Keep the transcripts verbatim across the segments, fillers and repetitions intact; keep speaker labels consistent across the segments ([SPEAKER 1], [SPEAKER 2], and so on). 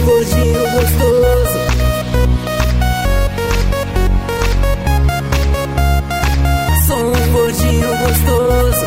[SPEAKER 1] gordinho gostoso. Sou um gordinho gostoso.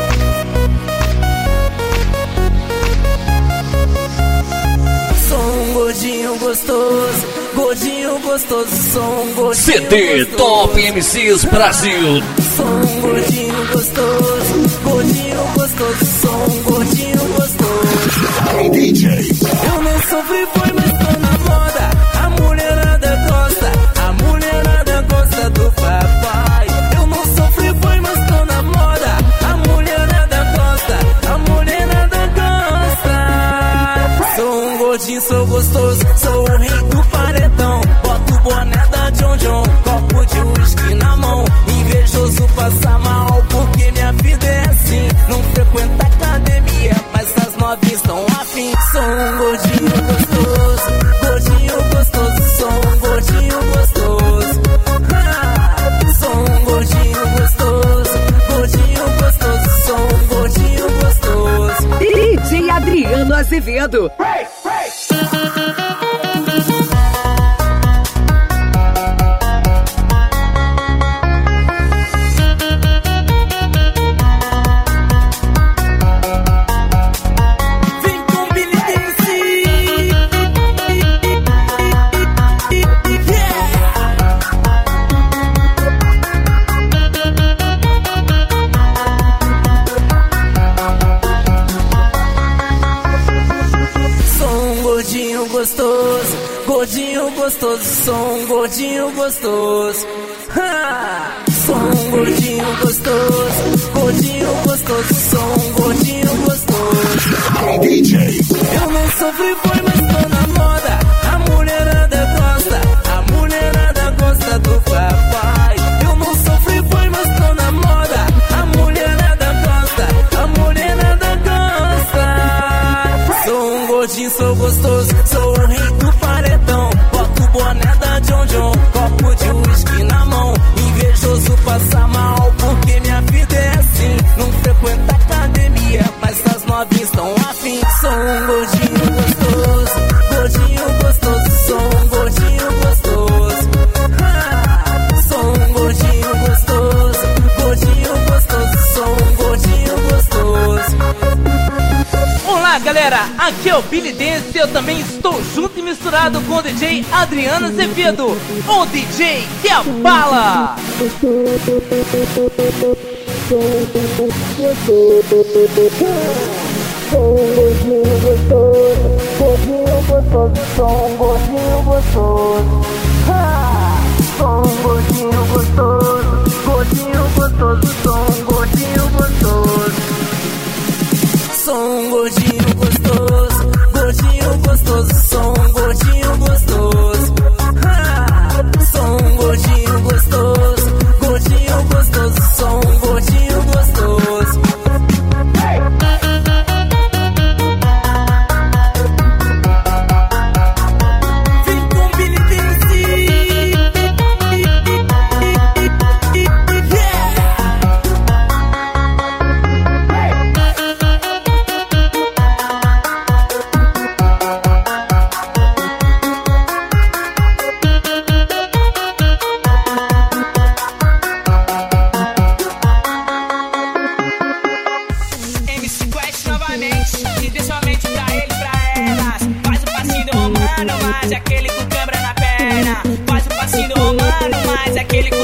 [SPEAKER 1] Sou um gordinho gostoso. Gordinho gostoso, sou um gordinho
[SPEAKER 2] C D
[SPEAKER 1] gostoso.
[SPEAKER 2] Top M Cs Brasil.
[SPEAKER 1] Sou um gordinho gostoso. Gordinho gostoso, sou um gordinho gostoso.
[SPEAKER 3] Hey D J.
[SPEAKER 1] Eu não sofri, foi, mas tô na moda. A mulherada gosta, a mulherada gosta do papai. Eu não sofri, foi, mas tô na moda. A mulherada gosta, a mulherada gosta. Sou um gordinho, sou gostoso, sou o rei do paredão. Boto o boné da John John, copo de uísque na mão. Invejoso passa mal, porque minha vida é assim. Não frequenta academia, mas as novinhas estão afim. Sou um gordinho gostoso, gordinho gostoso, sou um gordinho gostoso. Ah, sou um gordinho gostoso, gordinho gostoso, sou um gordinho gostoso.
[SPEAKER 4] D J Adriano Azevedo.
[SPEAKER 3] Hey, hey.
[SPEAKER 1] Gostoso, gordinho gostoso, sou um gordinho gostoso. Ha! Sou um gordinho gostoso, gordinho gostoso, sou um gordinho gostoso.
[SPEAKER 3] Hey D J.
[SPEAKER 1] Eu não sofri, foi, mas tô na moda. A mulherada gosta, a mulherada gosta do papai. Eu não sofri, foi, mas tô na moda. A mulherada gosta, a mulherada gosta. Sou um gordinho, sou gostoso, sou o rei do paredão. Boto o boné da John John, copo de uísque na mão. Invejoso passa mal, porque minha vida é assim. Não frequenta academia, mas as novinhas estão afim. Sou um gordinho gostoso, gordinho gostoso, sou um gordinho gostoso. Ah, sou um gordinho gostoso, gordinho gostoso, sou um gordinho gostoso.
[SPEAKER 5] Olá galera, aqui é o Billy Dance e eu também estou junto e misturado com o D J Adriano Azevedo, o D J que abala!
[SPEAKER 1] Sou um gordinho gostoso, gordinho gostoso, sou um gordinho gostoso. Ah, sou um gordinho gostoso, gordinho gostoso, sou um gordinho gostoso. Sou um gordinho gostoso, gordinho gostoso, sou um gordinho gostoso. Ah, sou um gordinho gostoso, gordinho gostoso, sou um gordinho gostoso. Vem com Billy Dance.
[SPEAKER 6] Aquele com câmera na perna, faz o passinho romano, mas aquele